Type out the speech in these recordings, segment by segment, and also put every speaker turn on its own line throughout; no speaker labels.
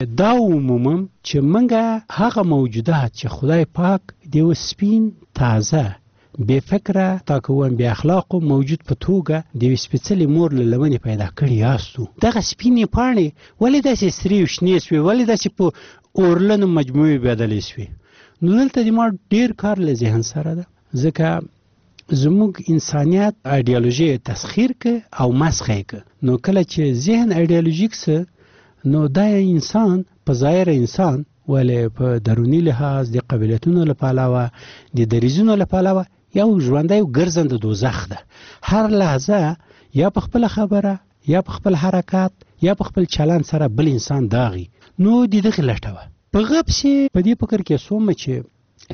دا عموماً چې منګه هغه موجودات چې خدای پاک دیو سپین تازه بے فکره تاکوان بے اخلاقو موجود په توګه د سپېڅلې مور له لمنې پیدا کړي یاستو. دغه سپینې پاڼې ولې داسې سرې او شنې سوې، ولې داسې په اورلنو مجموعې بدلې سوې؟ نو دلته د ما ډېر کار له ذهن سره ده، ځکه زموږ انسانیت ایډیالوژي تسخیر که او مسخه که. نو کله چې ذهن ایډیالوژیک سه نو دا انسان په ظاهر انسان ولې په دروني لحاظ د قبیلتونو له پلوه د دریځونو له پلوه یو ژوندی ګرځنده دوزخ ده. هر لحظه یا په خپل خبره یا په خپل حرکت یا په خپل چلند سره بل انسان داغي. نو د دغه لټوه په غب سي په دې فکر کې سوم چې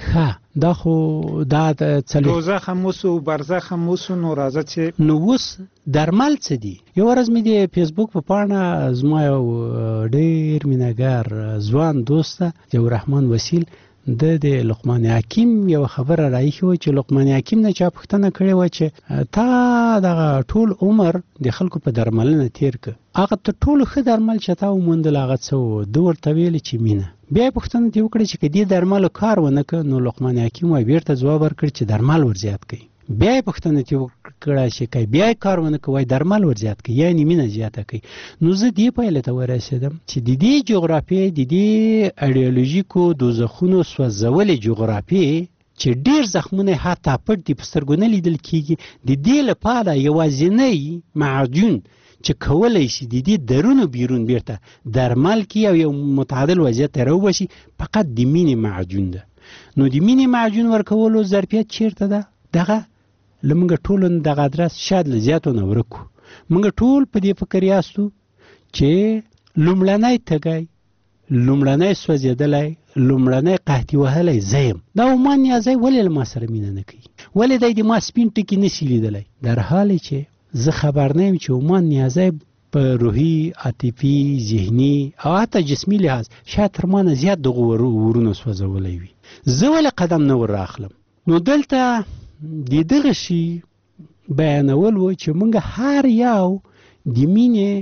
دا خو دا
دوزخ هم وسو برزخ هم وسو. نو راځه چې
نو اوس درمل څه دي؟ یو ورځ مې د فیسبوک په پاڼه زما یو ډېر مینهګار ځوان دوست یو رحمان وسیل د لقمان حکیم یو خبره راایښې وه چې لقمان حکیم نه چا پوښتنه کړې وه چې تا دغه ټول عمر د خلکو په درملنه تیر که، هغه تر ټولو ښه درمل چې تا وموندل هغه څه و؟ ده ورته ویلې چې مینه. بیا یې پوښتنه ترې وکړه چې که دې درملو کار ونه که، نو لقمان حکیم وایي بیرته ځواب ورکړ چې درمل ورزیات کوي. بیا یې پوښتنه ترې وکړه چې که بیا یې کار ونه که، وایي درمل ورزیات کوي، یعنې مینه زیاته کوي. نو زه دې پایلې ته ورسېدم چې د دې جغرافیې د دې ایډیالوژیکو دوزخونو سوځولې جغرافیې چې ډېر زخمونه حتی پټ دي په سترګو نه لیدل کېږي، د دې لپاره یوازینی معجون چې کولی شي د دې درون و بیرون بیرته درمل کړي او یو متعادل وضعیت ته راوباسي فقط د مینې معجون ده. نو د مینې معجون ورکولو ظرفیت چیرته ده؟ دغه له موږ ټولو دغه ادرس شاید له زیاتو نه ورک کړو. موږ ټول په دې فکر یاستو چې لومړنی تږی، لومړنی سوځېدلی، لومړنی قحطي وهلی زه یم. دا عمان نیازی ولې له ما سره مینه نه کوي؟ ولې دی د ما سپین ټکي نشي لیدلی؟ در حالی چې زه خبر نه یم چې عمان نیازی په روحي، عاطفي، ذهني او حتی جسمي لحاظ شاید تر ما نه زیات دغه ورونه سوځولی وي. زه ولې قدم نه ور راخلم؟ نو دلته د دغه شي بیانول و چې موږ هر یو د مینې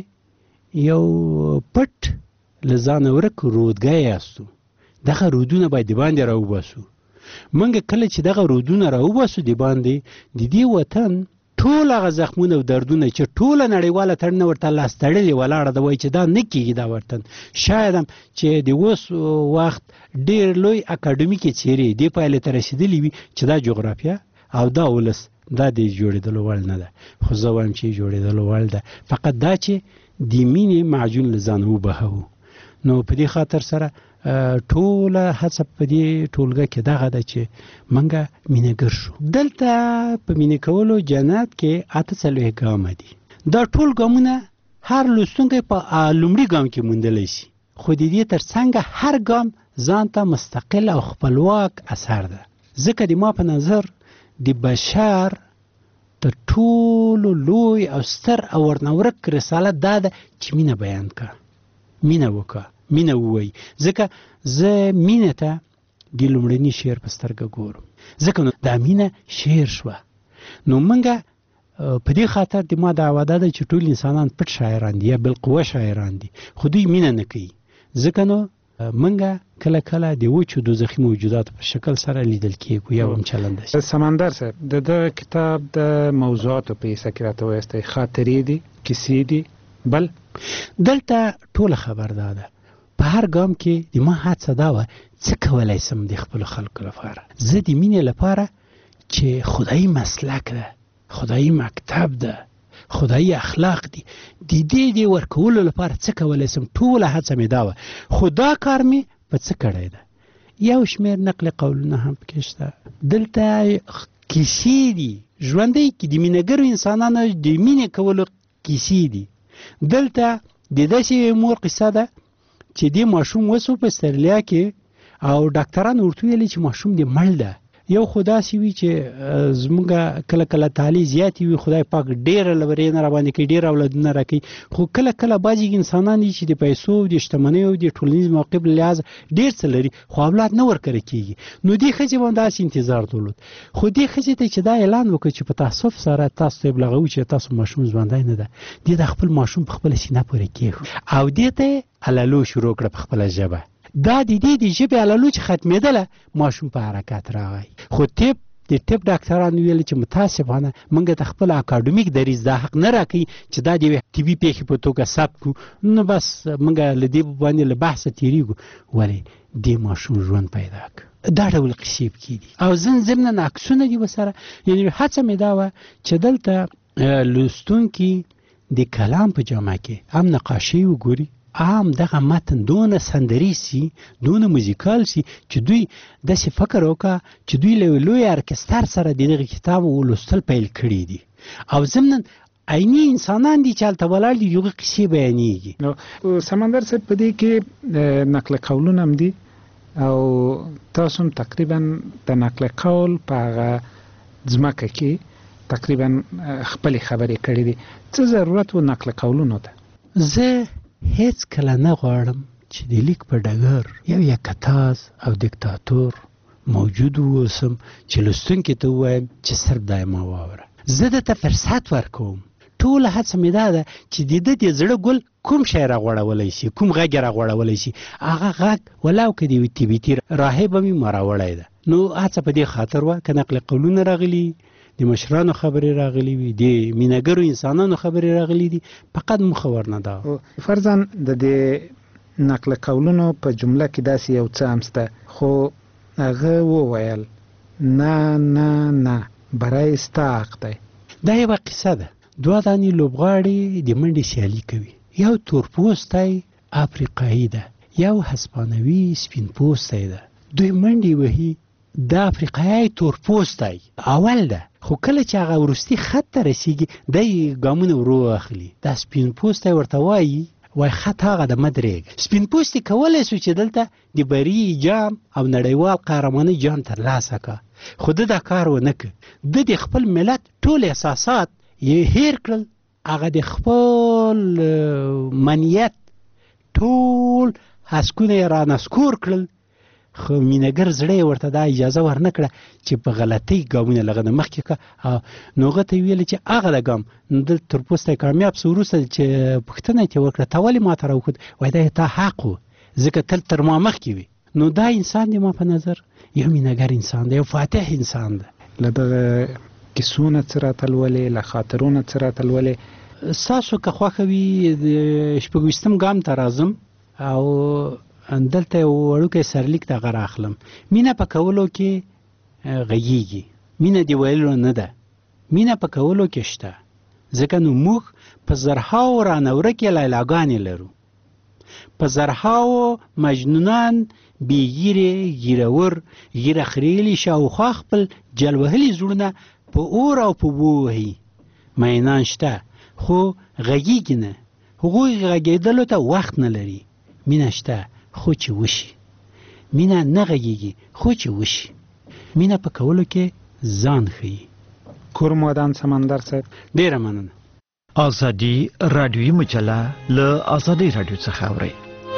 یو پټ له ځانه ورک رودګی یاستو. دغه رودونه باید د باندې راوباسو. موږ کله چې دغه رودونه راوباسو د باندې د دې وطن ټول هغه زخمونه او دردونه چې ټوله نړیواله تړنه ورته لاس تړلې ولاړه ده، وایي چې دا نه کېږي دا وطن. شاید هم چې د اوس وخت ډېر لوی اکاډمیکې څېرې دې پایلې ته رسېدلي وي چې دا جغرافیه او دا ولس دا د جوړېدلو وړ نه ده. خو زه وایم چې جوړېدلو وړ ده، فقط دا چې د مینې معجون له ځانه وبهوو. نو په دې خاطر سره ټوله هڅه په دې ټولګه کې دغه ده چې موږ مینهګر شو. دلته په مینې کولو جنت کې 48 ګامه دي. دا ټول ګامونه هر لوستونکی په لومړي ګام کې موندلی شي، خو د دې تر څنګ هر ګام ځان ته مستقل او خپلواک اثر ده. ځکه د ما په نظر د بشر تر ټولو لوی او ستر او ورنورک رسالت دا ده چې مینه بیان کړه، مینه وکړه، مینه ووایي. ځکه زه مینه ته د لومړني شعر په سترګه ګورم، ځکه نو دا مینه شعر شوه. نو موږ په دې خاطر د ما دعوه ده چې ټول انسانان پټ شاعران دي یا بالقوه شاعران دي، خو دوی مینه نه کوي. ځکه نو موږ کله کله د وچو دوزخي موجوداتو په شکل سره لیدل کېږو یا هم چلنده شي.
سمندر صاحب د کتاب د موضوعاتو په حصه کې راته وایستی خاطرې دي، کیسې دي، بل
دلته ټوله خبر ده. په هر ګام کې د ما هڅه دا وه څه کولی سم د خپلو خلکو لپاره. زه د مینې لپاره چې خدایي مسلک ده، خدایي مکتب ده، خدایي اخلاق دي، د دې ورکولو لپاره څه کولی سم، ټوله هڅه مې دا وه. خو دا کار مې په څه کړی ده؟ یو شمېر نقل قولونه هم پکې شته. دلته کیسې دي، ژوندی کې د مینهګرو انسانانو د مینې کولو کیسې دي. دلته د داسې مور قصه ده چې دې ماشوم وسو په استرالیا کې او ډاکټران ورته ویلي چې ماشوم دې مړ ده. یو خو داسې وي چې زموږ کله کله تعالی زیاتې وي، خدای پاک ډېره لورې نه راباندې کوي، ډېر اولادونه راکوي، خو کله کله بعضې انسانان دي چې د پیسو د شتمنیو د ټولنیز موقف له لحاظه ډېر څه لري خو اولاد نه ورکړی کېږي. نو دې ښځې باندې داسې انتظار درلود، خو دې ښځې ته چې دا اعلان وکړ چې په تاسف سره تاسو ته ابلاغوي چې تاسو ماشوم ژوندی نه ده، دې د خپل ماشوم په خپله سینه پورې کېښود او دې ته عللو شروع کړه په خپله ژبه. دا د دې د ژبې عللو چې ختمېدله، ماشوم په حرکت راغی. خو د طب ډاکټرانو ویل چې متاسفانه موږ ته خپل اکاډمیک دریځ دا حق نه راکوي چې دا د یوې طبي پیښې په توګه ثبت کړو. نو بس موږ له دې باندې له بحثه تېرېږو، ولې دې ماشوم ژوند پیدا کړ. دا ډول قصې پکې دي او ضمناً عکسونه دي ورسره. یعنې هڅه مې دا وه چې دلته لوستونکي د کلام په جامه کې هم نقاشۍ وګوري، هم دغه متن دونه سندري سي، دونه موزیکال سي چې دوی داسې فکر وکړه چې دوی له لوی ارکستر سره د دغه کتاب ولوستل پیل کړي دي او ضمناً عیني انسانان دي چې هلته ولاړ دي، دغه قصې بیانېږي.
نو سمندر صاحب په دې کې نقل قولونه هم دي او تاسو هم تقریبا د نقل قول په هغه ځمکه کې تقریبا خپلې خبرې کړې دي. څه ضرورت و نقل قولونو ته؟ زه
هیڅ کله نه غواړم چې د لیک په ډګر یو یکتاز او دیکتاتور موجود اوسم چې لوستونکي ته ووایم چې صرف دا یې ما واوره. زه درته فرصت ورکوم. ټوله هڅه مې دا ده چې د ده د زړه ګل کوم شی راغوړولی شي، کوم غږ یې راغوړولی شي، هغه غږ ولاو که د یوې تبتي راهبه مې ما راوړی ده. نو هڅه په دې خاطر وه که نقل قولونه راغلي، د مشرانو خبرې راغلي وي، د مینهګرو انسانانو خبرې راغلي دي، فقط موخه ورنه دا.
فرضاً د دې نقل قولونو په جمله کې داسې یو څه هم شته خو هغه وویل نه نه نه برای ستا حق دی.
دا یوه قصه ده. دوه دانې لوبغاړي د منډې سیالي کوي، یو تورپوستی افریقایي ده، یو هسپانوي سپین پوستی ده. دوی منډې وهي، د افریقایي تورپوستی اول ده، خو کله چې هغه وروستي خط ته رسیږي دی ګامونه ورو اخلي. دا سپین پوستی ورته وایي خط هغه د مدرېږ. سپین پوستی کولی سو چې دلته د بري جام او نړیوال قهرمانۍ جام ترلاسه کړه، خو ده دا کار ونه کړ. ده د خپل ملت ټول احساسات یې هیر کړل، هغه د خپل منیت ټول هسکونه یې رانسکور کړل، خو مینهګر زړه یې ورته دا اجازه ورنه کړه چې په غلطۍ ګامونه له هغه نه مخکې کړه. نو هغه ته یې ویل چې هغه د ګام د تورپوستی کامیاب سو. وروسته چې پوښتنه یې وکړه تا ولې ما ته راوښود، وایي دا تا حق و، ځکه تل تر ما مخکې وي. نو دا انسان دی ما په نظر یو مینهګر انسان دی، یو فاتح انسان دی.
له دغه کیسو نه څه راته لولې، له خاطرو نه څه راته لولې؟
ستاسو که خوښه وي د 26 ګام ته راځم او دلته یو وړوکی سرلیک دغه راخلم. مینه په کولو کې غږیږي، مینه د ویلو نه ده، مینه په کولو کې شته، ځکه نو موږ په زرهاو رانورکې لیلاګانې لرو، په زرهاو مجنونان بېږیرې ږیرور ږیره خریلي شاوخوا خپل جلوهلي زړونه په اور او په بو وهي. مینان شته خو غږیږي نه، هغوی غږېدلو ته وخت نه لري. مینه شته خو چې وشي، مینه نه غږیږي خو چې وشي. مینه په کولو کې ځان ښیي.
کورم ودان سمندر صاحب،
ډېره مننه.
ازادي رادیویي مجله له ازادي رادیو څخه اورئ.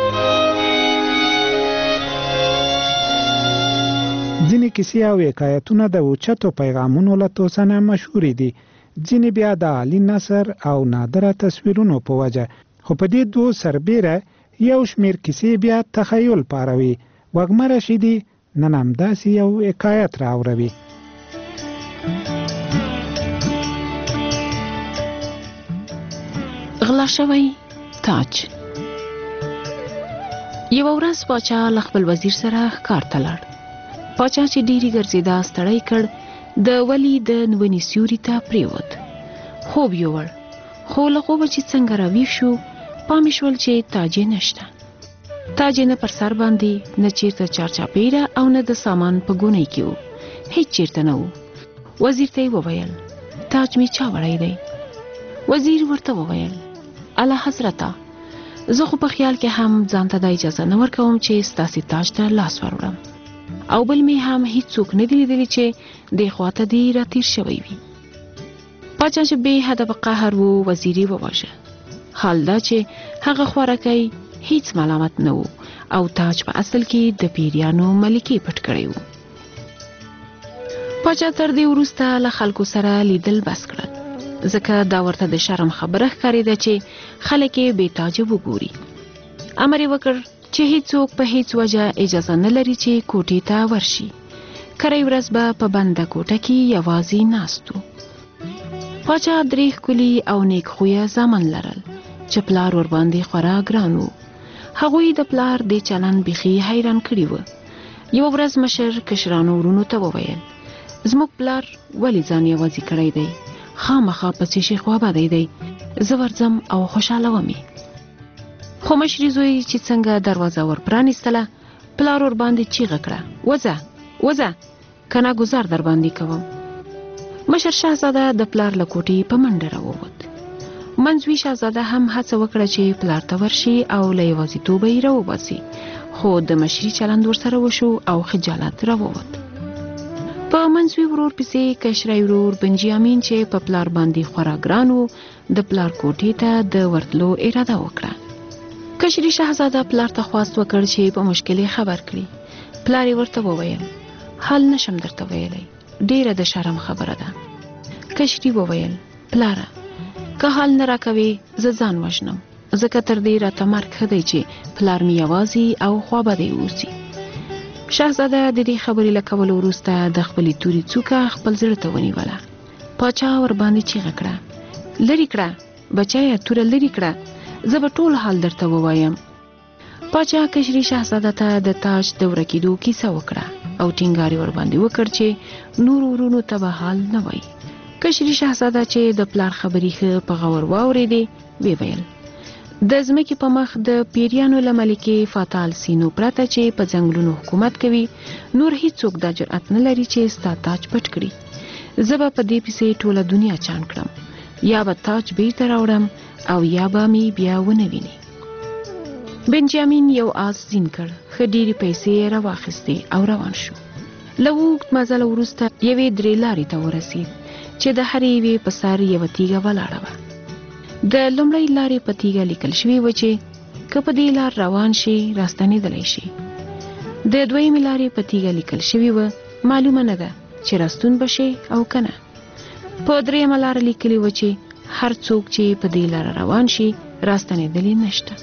ځینې کیسې او حکایتونه د اوچتو پیغامونو له توسنه مشهورې دي، ځینې بیا د عالي نثر او نادره تصویرونو په وجه. خو په دې دوه سربیره یو شمیر کیسې بیا تخیل پاروي. وږمه رشیدي نن همداسې یو حکایت راوروي.
غلا شوی تاج. یو ورځ باچا له خپل وزیر سره ښکار ته لاړ. باچا چې ډیری ګرځېدا ستړی کړ، د ولی د نونې سیوري ته پریوت. خوب یووړ، خو له خوبه چې څنګه راویښ شو پام شول چې تاج نشته. تاج نه پر سر باندې، نه چیرته چارچاپیره او نه د سامان په ګونۍ کې و، هیڅ چیرته نه و. وزیر ته یې وویل تاج می چا وړی دی؟ وزیر ورته وویل اعلی حضرته، زه خو په خیال کې هم ځان ته د اجازه نه ورکوم چې ستاسې تاج ته لاس وروړم. او بل می هم هیڅوک نه دی لیدلی چې د خواته دی راتیر شوی وي. پاچا چې به حد په قهر وو وزیری وواژه. حال دا چې هغه خوارکی هیڅ ملامت نه وو او تاج په اصل کې د پیریانو ملکی پټ کړی وو. پاچا تر دې وروسته له خلکو سره لیدل بس کړل، ځکه دا ورته د شرم خبره ښکارېده چې خلک یې بې تاجه وګوري. امر یې وکړ چې هیڅوک په هیڅ وجه اجازه نه لري چې کوټې ته ورشي. کری ورځ به په بنده کوټه کې یوازې ناست وو. پاچا درې ښکلي او نیک خویه زامن لرل چې پلار ورباندې خورا ګران وو. هغوی د پلار د چلند بیخي حیران کړي وو. یوه ورځ مشر کشرانو ورونو ته وویل: زموږ پلار ولې ځان یوازې کړی دی؟ خامخا پسې شي خوابدی دی، زه ورځم او خوشحاله ومې. خو مشري زوی چې څنګه دروازه ور پرانیستله، پلار ورباندې چیغه کړه: وځه وځه، کنه ګزار در باندې کوم. مشر شهزاده د پلار له کوټې په منډه راووت. منځوي شهزاده هم هڅه وکړه چې پلار ته ورشي او له یوازیتوبه یې راوباسي، خو د مشري چلند ورسره وشو او خجالت راووت. په منځوي ورور پسې کشری ورور بنجامین چې په پلار باندې خورا ګران و، د پلار کوټې ته د ورتلو اراده وکړه. کشري شهزاده پلار ته خواست وکړ چې په مشکل خبر کړي. پلار یې ورته وویل: حال نشم درته ویلی، ډیره د شرم خبره ده. کشري وویل: پلاره، که حال نه راکوي زه ځان وژنم، ځکه تر دې راته مرګ ښه دی چې پلار مې یوازې او خوابدی اوسي. شهزاده د دې خبرې له کولو وروسته د خپلې تورې څوکه خپل زړه ته ونیوله. پاچا ورباندې چیغه کړه: لرې کړه بچیه، توره لرې کړه، زه به ټول حال درته ووایم. پاچا کشري شهزاده ته د تاج د ورکېدو کیسه وکړه او ټینګار یې ورباندې وکړ چې نورو ورونو ته به حال نه وایي. کشري شهزاده چې د پلار خبرې ښه په غور واورېدې، ویې ویل: د ځمکې په مخ د پیریانو له ملکې فاتال سینو پرته چې په ځنګلونو حکومت کوي، نور هیڅوک دا جرأت نه لري چې ستا تاج پټ کړي. زه به په دې پسې ټوله دنیا چاڼ کړم، یا به تاج بیرته راوړم او یا به می بیا ونه ویني. بنجامین یو آس زین کړ، ښه ډېرې پیسې یې راواخیستې او روان شو. له اوږد مزله وروسته یوې درې لارې ته ورسېد چې د هرې یوې په سر یوه تیږه ولاړه وه. د لومړۍ لارې په تیږه لیکل شوي و چې که په دې لار روان شي راستنېدلی شي. د دویمې لارې په تیږه لیکل شوي و معلومه نه ده چې راستون به شي او که نه. په درېیمه لاره لیکلي و چې هر څوک چې په دې لاره روان شي راستنېدلی نشته.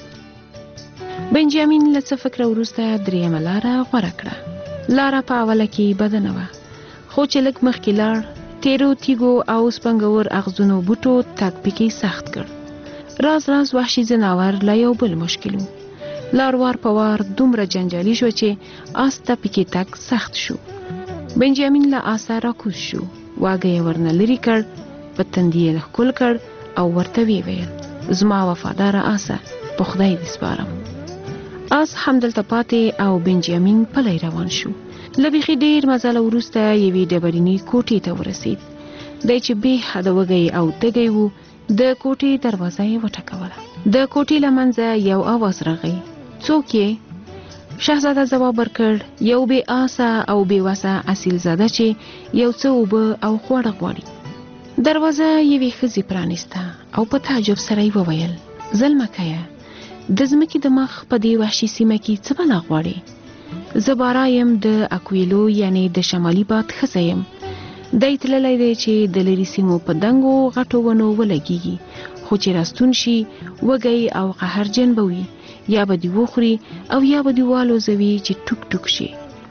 بنجامین له څه فکره وروسته درېیمه لاره غوره کړه. لاره په اوله کې بده نه وه، خو چې لږ مخکې لاړ، تیرو تیګو او سپنګور اغزونو بوټو تک پکې سخت کړ. راز راز وحشي ځناور لا یو بل مشکل و. لار وار په وار دومره جنجالي شو چې آس ته پکې تک سخت شو. بنجامین له آسه راکوز شو، واګه یې ورنه لرې کړ، په تندي یې ښکل کړ او ورته ویې ویل: زما وفاداره آسه، په خدای دې سپارم. آس همدلته پاتې او بنجامین پلی روان شو. له بیخي ډېر مزله وروسته یوې ډبرینې کوټې ته ورسېد. دی چې بې حده وږی او تږی و، د کوټې دروازه یې وټکوله. د کوټې له منځه یو اواز راغی: څوک یې؟ شهزاده ځواب ورکړ: یو بې آسه او بې وسه اصیل زاده چې یو څه اوبه او خواړه غواړي. دروازه یوې ښځې پرانیسته او په تعجب سره یې وویل: زلمکیه، د ځمکې د مخ په دې وحشي سیمه کې څه بلا غواړې؟ زه بارا یم د اکویلو یعنی د شمالي باد ښځه یم. دی تللی دی چې د لرې سیمو په دنګو غټو ونو ولګېږي، خو چې راستون شي وږی او قهرجن به وي، یا به دې وخوري او یا به دې والوزوي چې ټوک ټوک شي.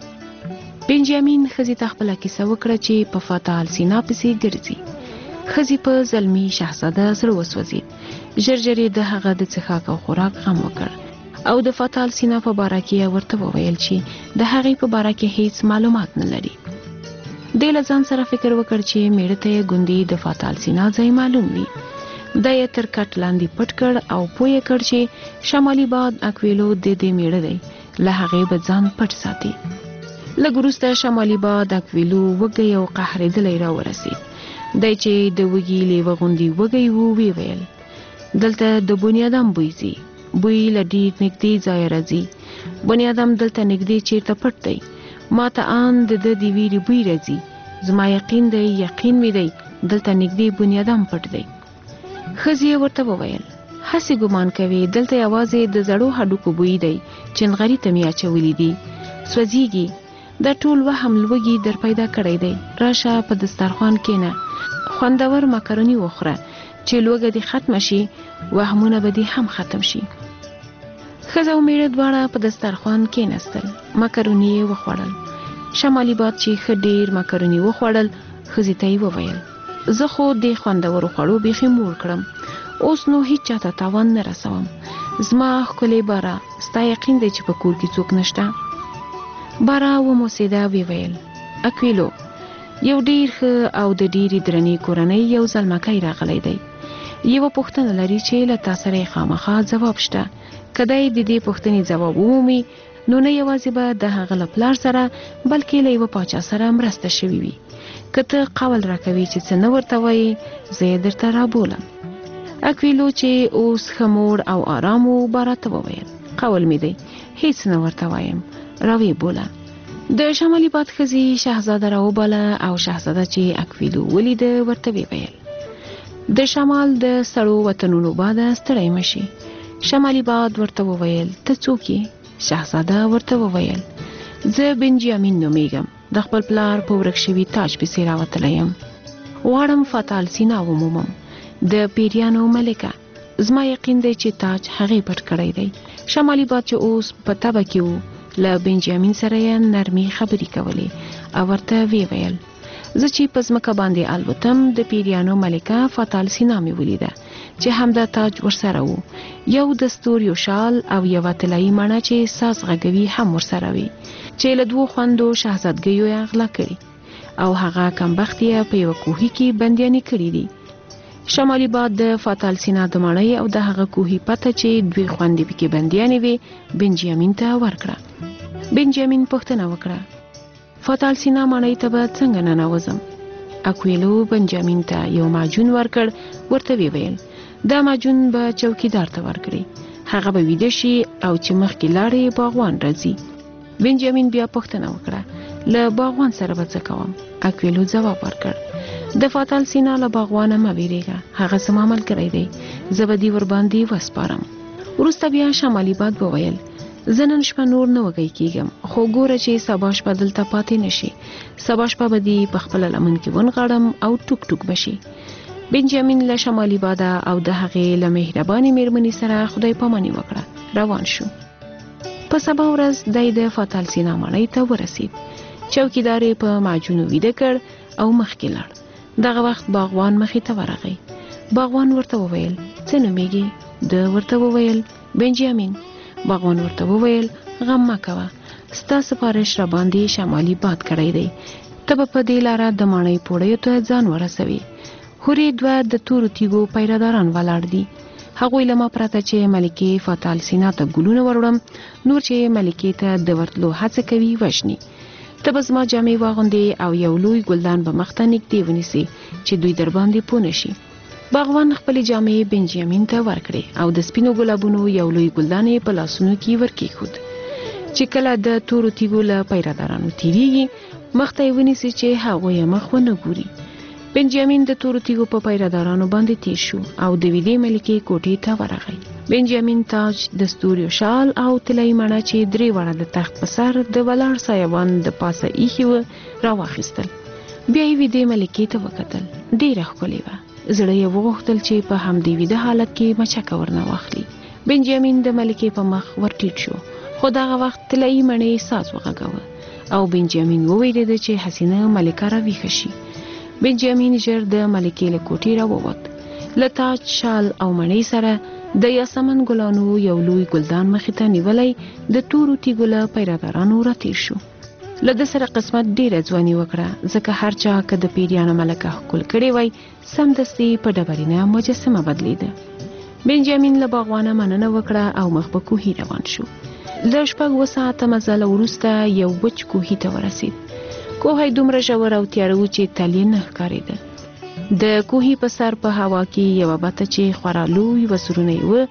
بنجامین ښځې ته خپله کیسه وکړه چې په فاتال سینا پسې ګرځي. ښځې په زلمي شهزاده زړه وسوځېد. ژر ژر یې د هغه د څښاک او خوراک غم وکړ او د فاتال سینا په باره کې ورته وویل چې د هغې په باره کې هیڅ معلومات نه لري. دی له ځان سره فکر وکړ چې میړه ته یې ګوندې د فاتال سینا ځای معلوم وي. دی یې تر کټ لاندې پټ کړ او پوه یې کړ چې شمالي باد اکویلو د دې میړه دی، له هغې به ځان پټ ساتي. لږ وروسته شمالي باد اکویلو وږی او قهرېدلی راورسېد. دی چې د وږي لیوه غوندې وږی و، ویې ویل: دلته د بنیادم بوی ځي، بوی له ډېر نږدې ځایه راځي. بنیادم دلته نږدې چیرته پټ دی، ما ته آن د دې ویری بوی راځي. زما یقین مې دی دلته نږدې بنیادم پټ دی. ښځې ورته وویل هسې ګمان کوي دلته یوازې د زړو هډوکو بوی دی چې نغري ته مې اچولي دي. سوځېږي. دا ټول وهم لوږې در پیدا کړی دی. راشه په دسترخوان کېنه، خوندور مکروني وخوره چې لوږه دې ختمه شي، وهمونه به دې هم ختم شي. ښځه او میړه دواړه په دسترخوان کېناستل. مکروني یې وخوړل. شمالي باد چې ښه ډېر مکروني وخوړل، ښځې ته یې وویل زه خو دې خوندورو خوړو بیخي موړ کړم، اوس نو هیڅ چاته تاوان نه رسوم. زما ښکلې باره، ستا یقین دی چې په کور کې څوک نشته؟ باره وموسېده، ویل اکویلو یو ډېر ښه او د ډېرې درنې کورنۍ یو زلمکی راغلی دی. یوه پوښتنه لري چې له تا سره یې خامخا ځواب شته. که دی د دې پوښتنې ځواب ومومي نو نه یوازې به د هغه له پلار سره بلکې له یوه پاچا سره مرسته شوي وي. که ته قول راکوي چې څه نه ورته وایې زه یې درته رابولم. اکویلو چې اوس ښه موړ او آرام و باره ته وویل قول مې دی هیڅ نه ورته وایم، راوی بوله. د شمالي باد ښځې شهزاده راوباله او شهزاده چې اکویلو ولیده ورته ویل د شمال د سړو وطنونو باده ستړی مشي. شمالي باد ورته وویل ته څوک یې؟ شهزاده ورته وویل زه بنجامین نومیږم، د خپل پلار په ورک شوي تاج پسې راوتلی یم. غواړم فاتال سینا ومومم، د پیریانو ملکه. زما یقین دی چې تاج هغې پټ کړی دی. شمالي باد چې اوس په تبه کې و له بنجامین سره یې نرمي خبرې کولې او ورته ویل زه چې په ځمکه باندې الوتم د پیریانو ملکه فاتال سینا مې ولیده چې همدا تاج ورسره و، یو د ستوریو شال او یوه طلایي مڼه چې ساز غږوي هم ورسره وي چې له 2 خوندو شهزادګیو یې غلا کړي او هغه کمبخت یې په یوه کوهي کې بندیانې کړي دي. شمالي باد د فاتال سینا د مړۍ او د هغه کوهي پته چې 2 خوندې پکې بندیانې وي بنجامین ته ورکړه. بنجامین پوښتنه وکړه فاتال سینا مړۍ ته به څنګه ننوځم؟ اکویلو بنجامین ته یو معجون ورکړ، ورته ویل دا معجون به چوکیدار ته ورکړي، هغه به ویده شي او چې مخکې لاړې باغوان راځي. بنجامین بیا پوښتنه وکړه له باغوان سره به څه کوم؟ اکویلو ځواب ورکړ د فاتال سینا له باغوانه مه ویریږه، هغه زما ملګری دی، زه به دې ورباندې وسپارم. وروسته بیا شمالي باد وویل زه نن شپه نور نه وږی کېږم، خو ګوره چې سبا شپه دلته پاتې نشي، سبا شپه به دې په خپله لمن کې ونغاړم او ټوک ټوک بشي. بنجامین له شمالي باده او د هغې له مهربانې میرمنې سره خدای پاماني وکړه، روان شو. په سبا ورځ دی د فاتال سینا مړۍ ته ورسید. چوکیدار یې په معجونو ویده کړ او مخکې لاړ. دغه وخت باغوان مخې ته ورغی. باغوان ورته وویل څه نومیږي؟ ده ورته وویل بنجامین. باغوان ورته وویل غم مه کوه، ستا سپارش را باندې شمالي باد کړی دی، ته به په دې لاره د ماڼۍ پوړیو ته ځان ورسوي. هورې 2 د تورو تیږو پیراداران ولاړ دي، هغوی له ما پرته چې ملکې فاتال سینا ته ګلونه وروړم، نور چې ملکې ته د ورتلو هڅه کوي وژني. ته به زما جامې واغوندې او یو لوی ګلدان به مخ ته نږدې ونیسي چې دوی در باندې پوه نشي. باغوان خپلې جامې بنجامین ته ورکړې او د سپینو ګلابونو یو لوی ګلدان یې په لاسونو کې ورکېښود چې کله د تورو تیږو له پیرادارانو تیریږي مخ ته یې ونیسي چې هغوی یې مخ ونه ګوري. بنجامین د تورو تیږو په پیرادارانو باندې تیر شو او د ویدې ملکې کوټې ته ورغی. بنجامین تاج، د ستوریو شال او طلایي مڼه چې 3 واړه د تخت په سر د ولاړ سایبان د پاسه ایښي وه راواخیستل. بیا یې ویدې ملکې ته وکتل، ډېره ښکلې وه. زړه یې وغوښتل چې په همدې ویده حالت کې مچکه ورنه واخلي. بنجامین د ملکې په مخ ورټیټ شو، خو دغه وخت طلایي مڼې ساز وغږاوه او بنجامین وویرېده چې حسینه ملکه راویښه شي. بنجامین ژر د ملکې له کوټې راووت. له تاج، شال او مڼۍ سره د یاسمن ګلانو یو لوی ګلدان مخې ته نیولی د تورو تیږو له پیرادارانو راتیر شو. له ده سره قسمت ډېره ځواني وکړه، ځکه هر چا که د پیریانو ملکه ښکل کړې وای سمدستي په ډبرینه مجسمه بدلېده. بنجامین له باغوانه مننه وکړه او مخ په کوهي روان شو. له 6 ساعته مزله وروسته یو وچ کوهي ته ورسید. کوهی دومره ژور او تیاره و چې تل یې نه ښکارېده. د کوهي په سر په هوا کې یوه بته چې خورا لوی وزرونه یې وه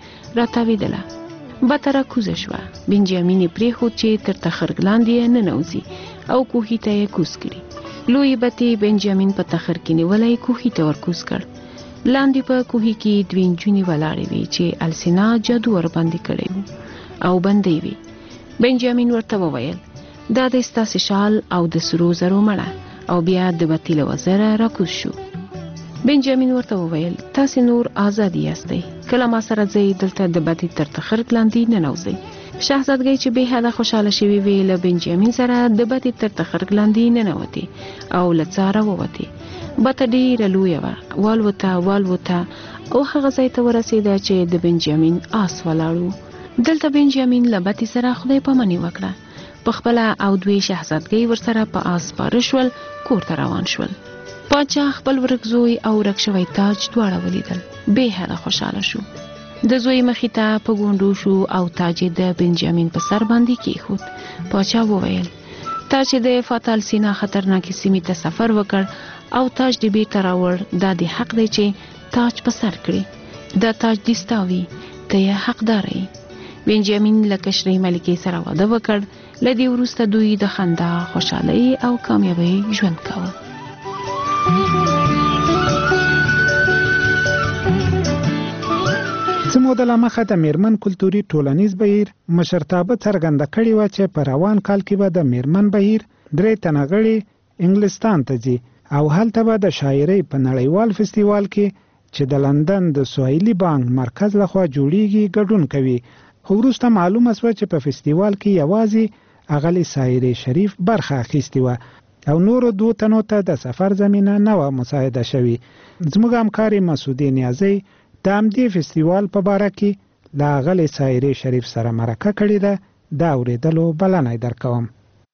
راتاوېدله. بته راکوزه شوه. بنجامین یې پرېښود چې تر تخرګ لاندې یې ننوځي او کوهي ته یې کوز کړي. لوی بتی بنجامین په تخر کې نیولای کوهي ته ورکوز کړ. لاندې په کوهي کې دوه نجونې ولاړې وي چې السینا جادو ور باندې کړی وو او بندې وي. بنجامین ورته وویل دا د ستاسو شال او د سرو زرو مړه، او بیا د بتی له وزره راکوز شو. بنجامین ورته وویل تاسو نور آزاد یاستئ، کله ما سره ځئ دلته د بتی تر تخر لاندې ننوځئ. شاهزادګۍ چې به حدا خوشاله شوی وی له بنجامین سره د بتی تر تخر لاندې ننوتی او له څاره ووتی. بته ډیره لویه وه، والوته او هغه ځای ته ورسېده چې د بنجامین آس ولاړو. دلته بنجامین له بتی سره خدای پامني وکړه. په خپله او دوی شاهزادګۍ ورسره په آس سپاره شول، کور ته روان شول. پاچا خپل ورک زوی او ورک شوی تاج دواړه ولیدل، به حدا خوشاله شو. د زوی مخې ته په ګونډو شو او تاج د بنجامین په سر باندې کېښود. پاچا وویل تا چې د فاتال سینا خطرناکې سیمې ته سفر وکړ او تاج دې بیرته راوړ، دا د حق دی چې تاج په سر کړي. دا تاج دې ستا وي، ته یې حقدار یې. بنجامین له کشرۍ ملکې سره واده وکړ. له دې وروسته دوی د خندا، خوشحالۍ او کامیابۍ ژوند کاوه.
زموږ د لمخه د میرمن کلتوري ټولنیز بهیر مشرتابه څرګنده کړې و چې په روان کال کې به د میرمن بهیر 3 تنه غړي انګلستان ته ځي او هلته به د شاعرۍ په نړیوال فستیوال کې چې د لندن د سوهیلي بانک مرکز لخوا جوړیږي ګډون کوي. خو وروسته معلومه شوه چې په فستیوال کې یوازې اغلې سایرې شریف برخه اخیستې وه او نورو 2 تنو ته د سفر زمینه نه وه مساعده شوې. زموږ همکارې مسعودې نیازۍ د همدې فستیوال په باره کې له اغلې سایرې شریف سره مرکه کړې ده. دا اورېدلو بلنه درکوم.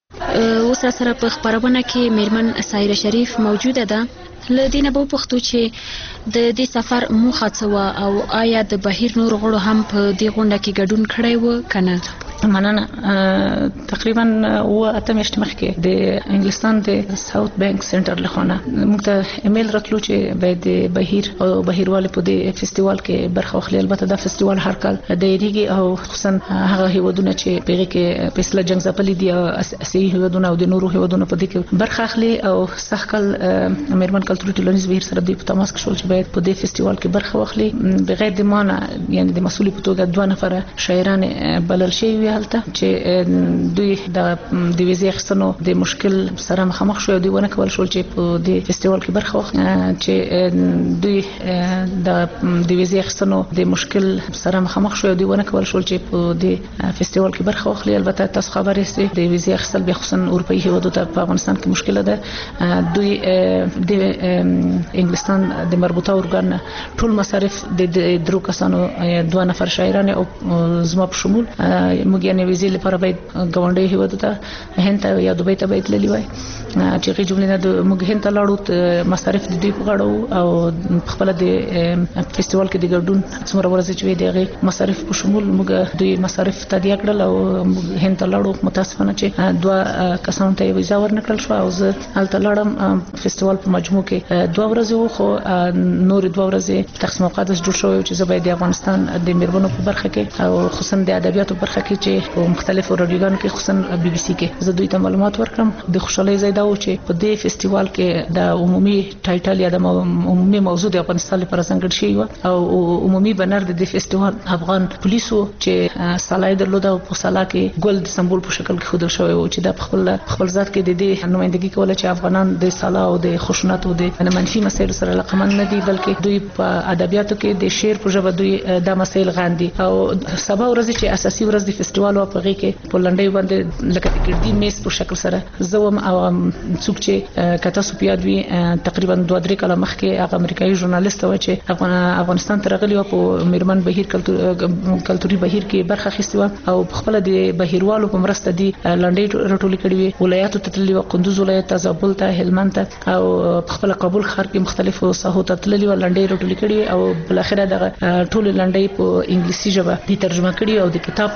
اوس سره په خبرونه کې میرمن سایره شریف موجوده ده. له دې نه به وپوښتو چې د دې سفر موخه څه وه او آیا د بهیر نور غړو هم په دې غونډه کې ګډون کړی و که نه؟
مننه. تقریبا اته میاشتې مخکې د انګلستان د ساوث بانک سنټر له خوا موږ ته ایمیل راتلو چې باید د بهیر او بهیروالې په دې فستیوال کې برخه واخلي. البته دا فستیوال هر کال دایریږي او خصوصا هغه هیوادونه چې په هغه کې فیصله جنگ ځپلي دي او اساسي هیوادونه او د نورو هیوادونو په دې کې برخه اخلي او سخکل میرمن کلتوري ټولنیز بهیر سره د تماس کې شول چې باید په دې فستیوال کې برخه واخلي. بغیر د مانه یعنی د مسؤل په توګه 2 نفر شاعران بلل شوي هلته چې دوی د ویزې اخیستنو د مشکل سره مخامخ شو. دوی ونه کول شول چې په دې فستیوال کې برخه واخلي، چې دوی د ویزې اخیستنو د مشکل سره مخامخ شو. دوی ونه کول شول چې په دې فستیوال کې برخه واخلي. البته تاسو خبرې استئ د ویزې اخیستل به خصوصا اروپאי هیوادو ته په افغانستان کې مشکل ده. دوی د انګلستان د مربوطه ارګان ټول مصارف د 3 کسانو 2 نفر شاعران او زما په شمول موږ یې ویزې لپاره باید ګاونډي هیواد ته هند ته یا دوبۍ ته باید تللی وای چې غي جمله د موږ هند ته لاړو. مصارف د دوی په غاړه او خپل د فستیوال کې د ګډون څومره ورځې چې دغه مصارف په شمول موږ دوی مصارف تادیه کړل او هند ته لاړو. متاسفانه چې 2 کسانو ته ویزا ورنکړل شو او زه هلته لاړم. فستیوال په مجموع کې 2 ورځې وو، خو نور 2 ورځې تقسیم مقدس جوړ شو چې زه باید د افغانستان د میرمنو په برخه کې او خصوصا د ادبیاتو برخه کې چې په مختلفو رادیوګانو کې خصوصا بي بي سي کې زه دوی ته معلومات ورکړم. د خوشحالۍ ځای دا و چې په دې فستیوال کې د عمومي ټایټل یا د عمومي موضوع د افغانستان لپاره ځانګړی شوی و او عمومي بنر د دې فستیوال افغان پولیسو چې سالای درلوده او په سالا کې ګل د سمبول په شکل کې خودل شوی و چې د خپل ذات کې د دې نمائندګي کوله چې افغانان د سالا او د خشونت او د منفي مسایلو سره لقمن نه دي، بلکې دوی په ادبیاتو کې د شعر په ژبه دوی د مسایل غاندي. او سبا ورځ چې اساسي ورځ د فستیوال او په کې په لنډۍ باندې لکه د ګردي میز په شکل سره زوم او څوک چې کته سو پیاد وی تقریبا 2-3 کاله مخکې هغه امریکایي ژورنالیست و چې افغانستان ته راغلی و په میرمن بهیر کلتوري بهیر کې برخه اخیستې و او په خپل د بهیروالو په مرسته دي لنډۍ راټولې کړې وي. ولایاتو ته تللی و، قندوز ولایت ته، زابل ته، هلمند ته او په خپل کابل ښار کې مختلفو ساحو ته تللی و، لنډۍ راټولې کړې او بل اخر دغه ټول لنډۍ په انګلیسي ژبه دي ترجمه کړې او د کتاب په شکل سره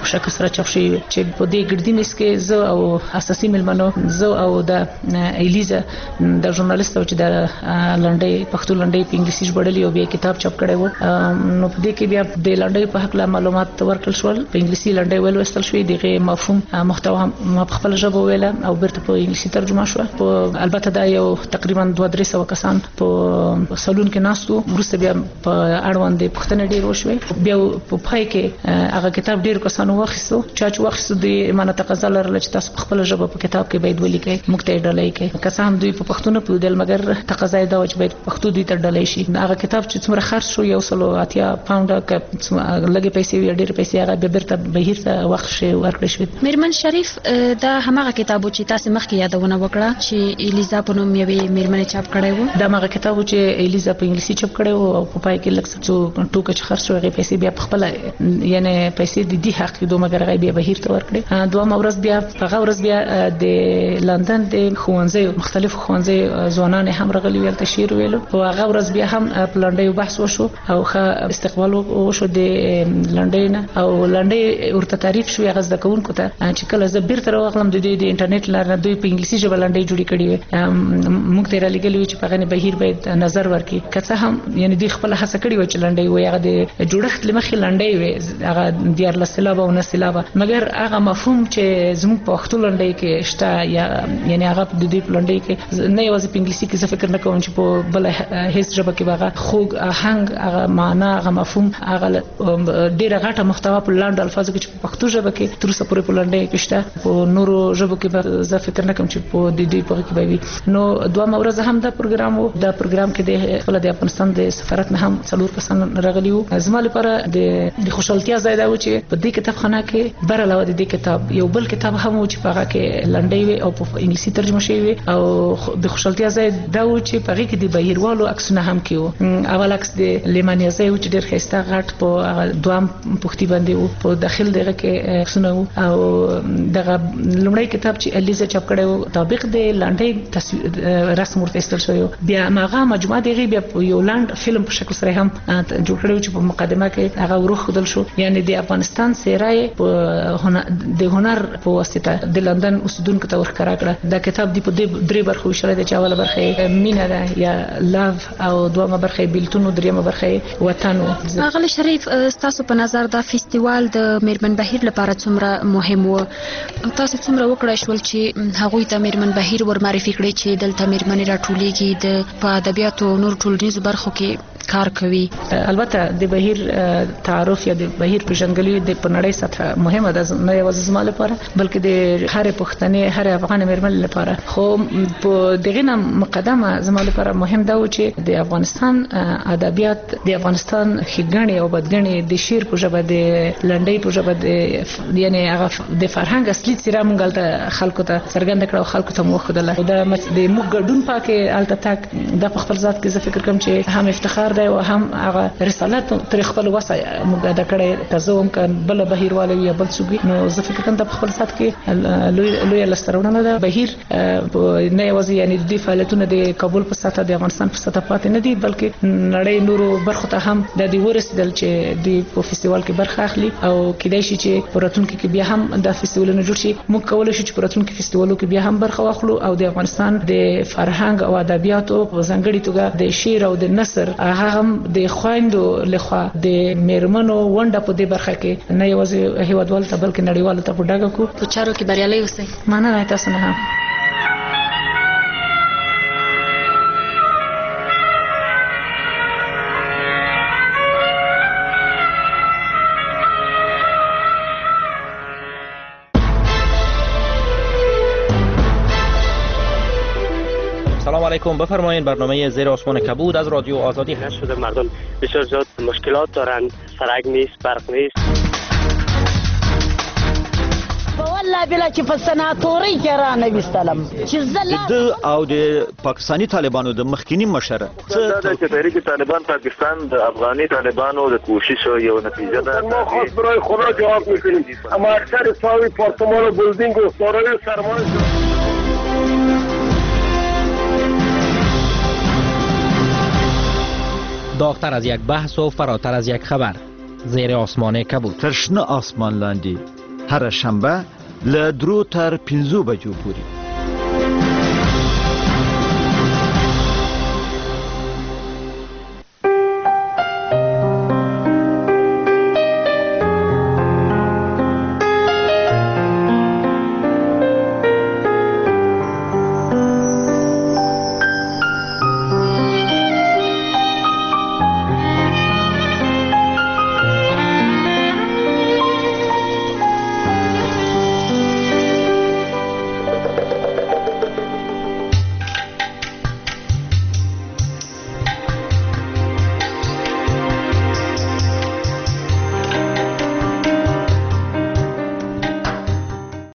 را چاپ شوی چې په دې ګردی میس کې زه او اساسي ملمنو زه او د الیزا د ژورنالیست او چې د لنډۍ پښتو لنډۍ په انګلیسي ژباړلې او بیا کتاب چاپ کړی و. نو په دې کې بیا د لنډۍ په حق لا معلومات ورکړل شول. په انګلیسي لنډۍ ولوستل شوې، دغه مفهوم محتوا ما په خپل ژبه ویله او بیرته په انګلیسي ترجمه شو. البته دا یو تقریبا 2-300 کسان په سالون کې ناستو. وروسته بیا په اړوند پښتنه ډیر وشوي. بیا په پای کې هغه کتاب ډیر کسانو واخیستو. چې واخیستو د ایمانه تقاضا لرله چې تاسو خپل ژبه په کتاب کې باید ولیکئ، موږ ته ډالۍ کړئ. که څه هم دوی په پښتو نه پوهېدل مګر تقاضا یې دا و چې باید پښتو دوی ته ډالۍ شي. هغه کتاب چې څومره خرڅ شو 180 پاونډه که لږه پیسې وي ډېر پیسې هغه به بیرته بهیر ته وخت شي ورکړل شوې.
میرمن شریف دا همغه کتاب چې تاسو مخکې یادونه وکړه چې الیزا په نوم یوې میرمنې چاپ کړی و.
دا هغه کتاب چې الیزا په انګلیسي چاپ کړی و او په پای کې لږ څه ټوکه چې خرڅ شو هغه پیسې بیا خپل یعنی پیسې د دې حق دوه مګر هغه بیا بهیر ته ورکړي. دوه ورځ بیا هغه ورځ بیا د لندن د ښوونځي مختلف ښوونځي ځوانان هم راغلي ول تشهیر ویلو او هغه ورځ بیا هم په لنډۍ بحث وشو او ښه استقبال وشو د لنډۍ نه او لنډۍ ورته تعریف شو. هغه زده کوونکو ته چې کله زه بیرته راغلم د انټرنیټ لاره دوی په انګلیسي ژبه لنډۍ جوړې کړې وي. موږ ته را لګلې چې په غني بهیر باید نظر ورکړي. که څه هم یعنی دوی خپل هڅه کړې و چې لنډۍ وي، هغه د جوړښت لمخې لنډۍ وي، هغه 14 سیلابه او 9 سیلابه، مګر هغه مفهوم چې زموږ په پښتو لنډۍ کې شته یعنی هغه د دې لنډۍ کې نه یوازې په انګلیسي کې فکر نه کوم چې په بل هیڅ ژبه کې هغه خوږ آهنګ هغه معنا هغه مفهوم هغه ډیره غټه محتوا په لاندې الفاظو کې په پښتو ژبه کې تر اوسه پورې په لنډۍ کې شته. په نورو ژبو کې زه فکر نه کوم چې په دې په کې به وي. نو دوه ورځ هم دا پروګرام وو. دا پروګرام کې د افغانستان د سفارت نه هم 4 کسان راغلي وو. زما لپاره د خوشحالتیا ځای دا و چې په دې کتابخانه کې بر علاوه د دې کتاب یو بل کتاب هم و چې په هغه کې لنډۍ وي او په انګلیسي ترجمه شوی وي او د خوشحالتیا ځای دا و چې په هغه کې د بهیروالو عکسونه هم کې وو. اول عکس د لیمانیا ځای و چې ډېر ښایسته غټ په دوام پوښتې باندې وو، په داخل دغه کې عکسونه وو او دغه لومړی کتاب چې الیزا چاپ کړی و طابق د لنډۍ رسم ورته ایستل شوی و. بیا هغه مجموعه دغه بیا یو لاند فلم په شکل سره هم جوړ کړی چې په مقدمه کې هغه ورخدل شو. یعنی د افغانستان سیرای په د هنر په واسطه د لندن اوسیدونکو ته ورکړه کړه. دا کتاب دی په 3 برخو ویشل دی چې اوله برخه مینا ده یا لاف او دومره برخه بیلتون او دریمه برخه وطن.
اغلی شریف تاسو په نظر دا فستیوال د میرمن بهیر لپاره څومره مهم و؟ تاسو څومره وکړای شول چې هغه ته میرمن بهیر ور معرفي کړئ چې دلته میرمن راټولېږي د په ادبیاتو نور ټولنیزو برخو کې کار کوي؟
البته د بهیر تعارف یا د بهیر پیژندګلوي د پنړۍ سطح مهمه ده، نه یوازې زما لپاره بلکې د هر پښتنې هر افغان میرمن لپاره. خو په دغه مقدمه زما لپاره مهم ده چې د افغانستان ادبیات د افغانستان ښېګڼې او بدګڼې د شعر په ژبه د لنډۍ په ژبه د یعنی هغه د فرهنګ اصلي څیره موږ ته خلکو ته څرګند کړو او خلکو ته مو خدله د موږ ګډون پاکه الته تک د خپل ذات کې زه فکر کوم چې هم افتخار دی او هم هغه رسالت تر خپل وسه موږ د کړه تزوم کړ بل بهیروالو یا بل څوک. نو زه فکر کوم د خپل ذات کې لوی لسترونه ده. بهیر نه یوازې یعنی د فعالیتونو د کابل په سطح د افغانستان په سطح پاتې نه دي بلکې نړۍ نورو برخو ته هم د دې ورسېدل چې د فستیوال کې برخه اخلي او کېدای شي چې پراتونکو کې بیا هم د فستیوالونو جوړ شي. موږ کولای شو چې پراتونکو فستیوالو کې بیا هم برخه واخلو او د افغانستان د فرهنګ او ادبیاتو په ځانګړي توګه د شعر او د نثر هم د خويندو لخوا د میرمنو ونده په دې برخه کې نه یوازې هیوادوالو ته بلکې نړیوالو ته په ډاګه کو
په چارو کې بریالي اوسئ.
مننه تاسو نه.
سلام علیکم، بفرمایید. برنامه زیر آسمان کبود از رادیو آزادی هست.
شده مردم بسیار زیاد مشکلات دارند، سرک نیست، برق نیست.
والله بلا چې په سناتوري کې را نه وستلم چې
د او د پاکستانی طالبانو د مخکینی مشر
دا چې تحریک طالبان پاکستان د افغاني طالبانو د کوشش یو نتیجه ده.
ما خاص برای خدا جواب میکنیم اما اکثر ساوی پارتمان و بلدینگ و سارای سرمایه
داغتر از یک بحث و فراتر از یک خبر. زیر آسمان کبود.
ترشنه آسمان لاندی هر شنبه له 3 تر 5 بجو پورې.